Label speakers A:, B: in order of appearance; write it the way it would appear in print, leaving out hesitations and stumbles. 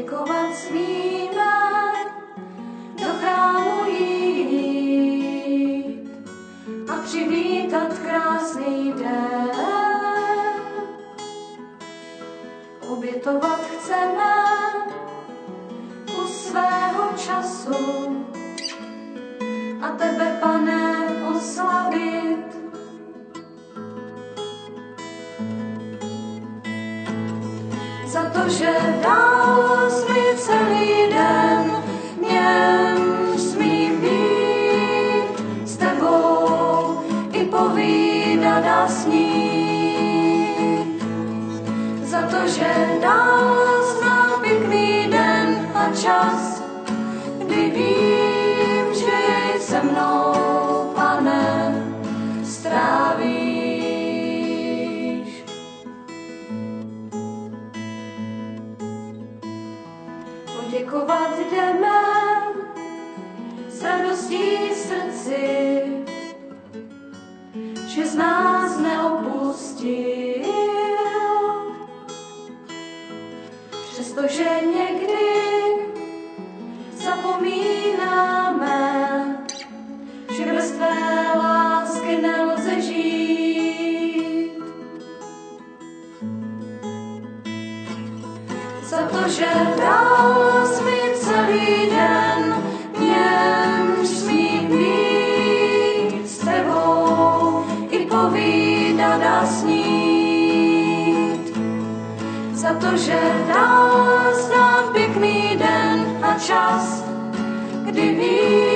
A: poděkovat smíme, do chrámu jít a přivítat krásný den. Obětovat chceme kus svého času a tebe, Pane, oslavit. Za to, že dal jsi mi celý den, němž smím být s tebou i povídat a snít. Za to, že dal jsi nám pěkný den a čas, kdy vím, že jej se mnou, Pane, strávíš. Poděkovat jdeme s radostí v srdci, že z nás neopustil, přestože někdy zapomínáme, že bez tvé lásky nelze žít. Za to, že dal jsi mi celý den, němž smím být s tebou i povídat a snít. Za to, že dal jsi nám pěkný den a čas, kdy vím,